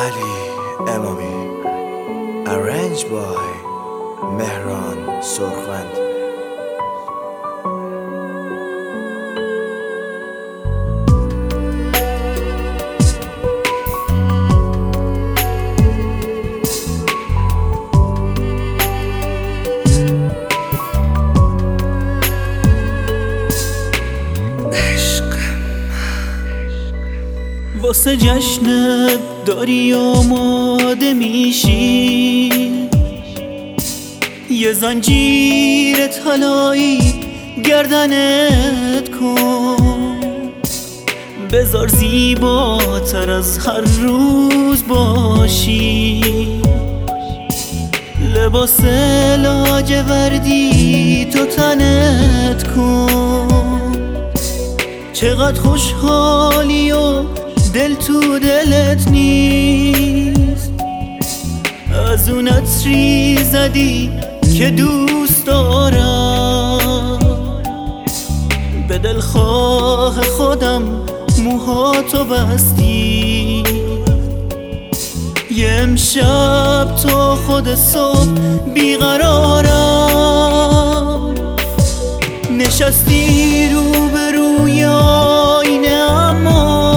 علی امامی Arranged by مهران سرخوند. واسه جشنت داری آماده میشی، یه زنجیر طلایی گردنت کن، بذار زیباتر از هر روز باشی، لباس لاجوردی تو تنت کن، چقدر خوشحالی و دل تو دلت نیست، از اون عطری زدی که دوست دارم، به دلخواه خودم موهاتو بستی، یه امشب تا خود صبح بیقرارم، نشستی روبروی آینه اما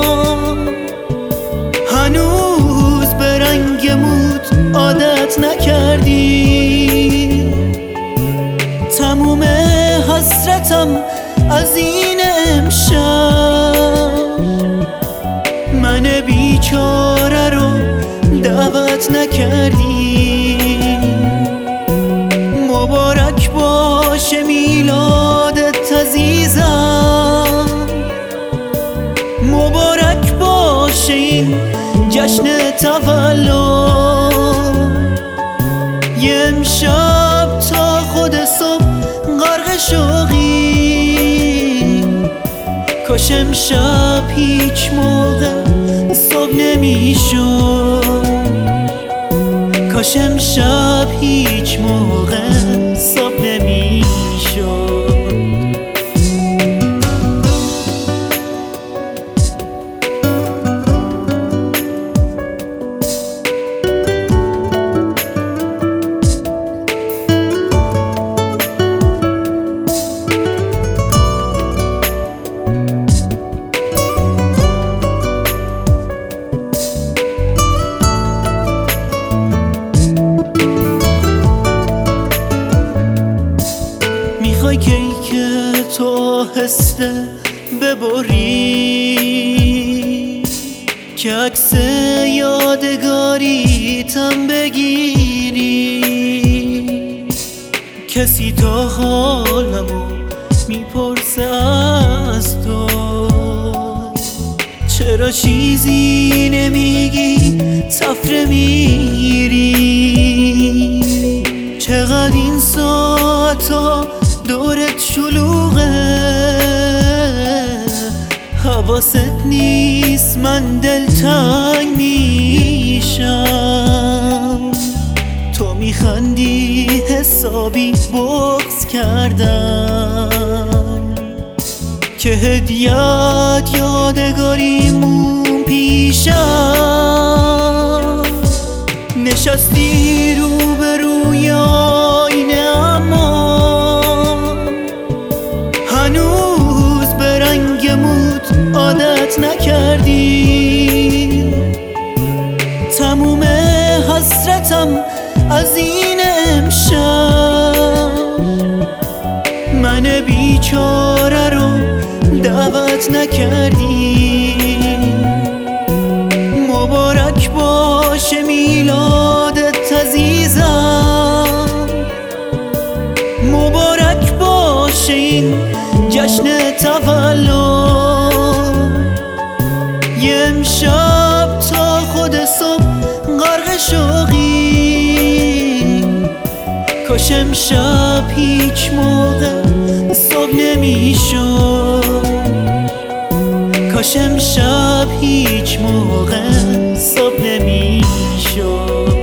هنوز به رنگ موت عادت نکردی، تموم حسرتم از این امشب من بیچاره رو دعوت نکردی، مبارک باشه میلادت عزیزم، مبارک باشه این جشن تولد، یه امشب تا خود صبح غرق شوقی، کاش امشب هیچ موقع صبح نمیشد، کاش امشب هیچ موقع صبح نمیشد. میخوای کیک تو آهسته ببری که عکس یادگاریتم بگیری، کسی تا حالمو میپرسه از تو، چرا چیزی نمیگی تفره میری، چقدر این ساعتا دورت شلوغه، حواست نیست من دلتنگ میشم، تو میخندی حسابی بغض کردم، که هدیت یادگاریمون پیشم، نشستی روبروی آینه اما هنوز به رنگ موت عادت نکردی، تموم حسرتم از این امشب من بیچاره رو دعوت نکردی، مبارک باشه میلادت عزیزم، مبارک باشه این جشن تولد، یه امشب تا خود صبح غرق شوقی، کاش امشب هیچ موقع صبح نمیشد، کاش امشب هیچ موقع صبح نمیشد.